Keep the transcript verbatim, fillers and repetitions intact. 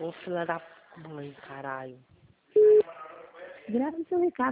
Ô, filha da mãe, caralho. Grave seu recado.